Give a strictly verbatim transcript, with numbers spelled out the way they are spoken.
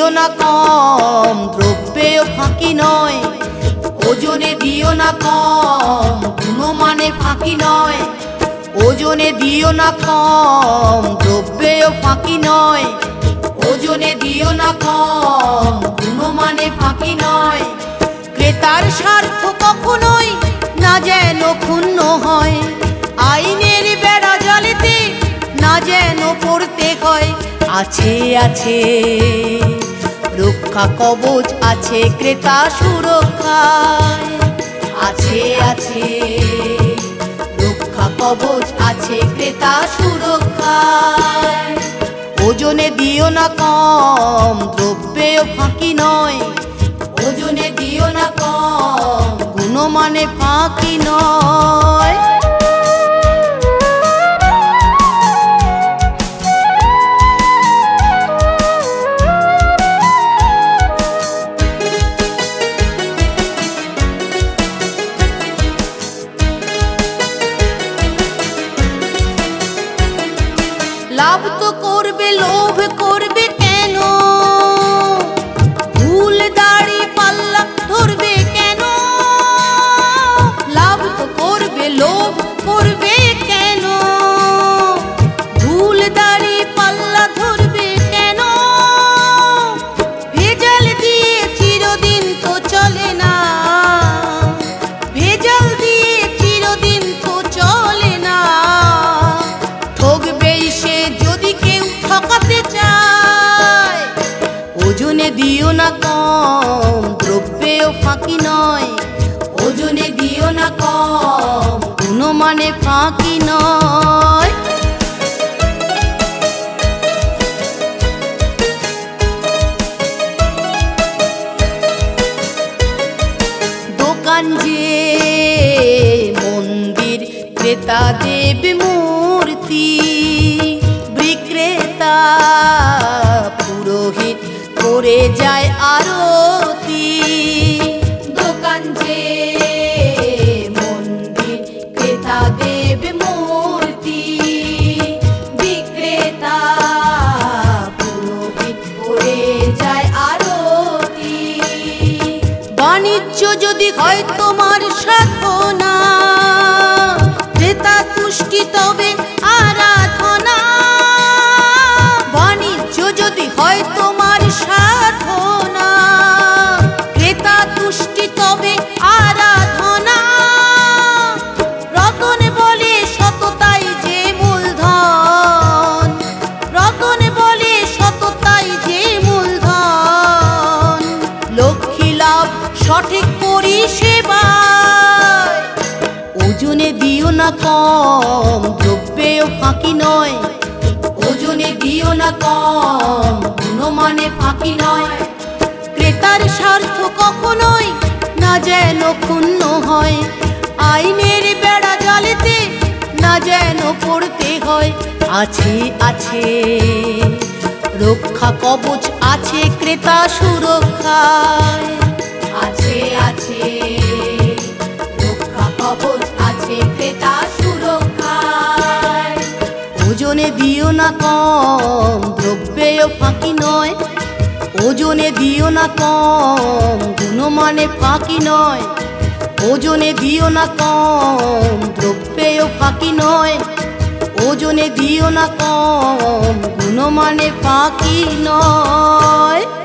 দিও না কম, দ্রব্যেও ফাঁকি নয়। ওজনে দিও না কম, গুণমানে ফাঁকি নয়। ওজনে দিও না কম, দ্রব্যেও ফাঁকি নয়। ওজনে দিও না কম, গুণমানে ফাঁকি নয়। ক্রেতার স্বার্থ কখনোই না যেন ক্ষুণ্ণ হয়, আইনের বেড়া জালেতে না যেন পড়তে হয়। আছে আছে রক্ষা কবচ, আছে ক্রেতা সুরক্ষায়। আছে আছে রক্ষা কবচ, আছে ক্রেতা সুরক্ষায়। ওজনে দিও না কম, দ্রব্যেও ফাঁকি নয়। ওজনে দিও না কম, গুণমানে ফাঁকি নয়। লাভ তো করবে, লোভ করবে কেন? ভুল দাড়ি পাল্লা ধরবে কেন? লাভ তো করবে, লোভ করবে কেন? ভুল দাড়ি পাল্লা ধরবে কেন? ভেজাল দিয়ে চিরদিন তো চলে না, ভেজাল দিয়ে চিরদিন তো চলে না। ঠকবে সে যদি কেউ ঠকাতে চায়। ওজনে দিও না কম, দ্রব্যেও ফাঁকি নয়। ওজনে দিও না কম, গুণমানে ফাঁকি নয়। দোকান যে মন্দির, ক্রেতা দেব মূর্তি। বিক্রেতা পুরোহিত করে যায় আরতি। দোকান যে মন্দির, ক্রেতা দেব মূর্তি। বিক্রেতা পুরোহিত করে যায় আরতি। বাণিজ্য যদি হয় তোমার সাধনা, ক্রেতা তুষ্টি তবে আরাধনা। বাণিজ্য যদি হয় তোমার সাধনা, ক্রেতা তুষ্টি তবে আরাধনা। রতন বলে সততাই যে মূলধন, রতন বলে সততাই যে মূলধন। লক্ষ্মী লাভ সঠিক পরিষেবায়। ওজনে দিও না কম, দ্রব্যেও ফাঁকি নয়। ওজনে দিও না কম, গুণমানে ফাঁকি নয়। ক্রেতার স্বার্থ কখনোই না যেন ক্ষুণ্ণ হয়, আইনের বেড়া জালেতে না যেন পড়তে হয়। আছে আছে রক্ষা কবচ, আছে ক্রেতা সুরক্ষায়। আছে আছে রক্ষা কবচ, আছে ক্রেতা সুরক্ষায়। ওজনে দিও না কম, দ্রব্যেও ফাঁকি নয়। ওজনে দিও না কম, গুণমানে ফাঁকি নয়। ওজনে দিও না কম, দ্রব্যেও ফাঁকি নয়। ওজনে দিও না কম, গুণমানে ফাঁকি নয়।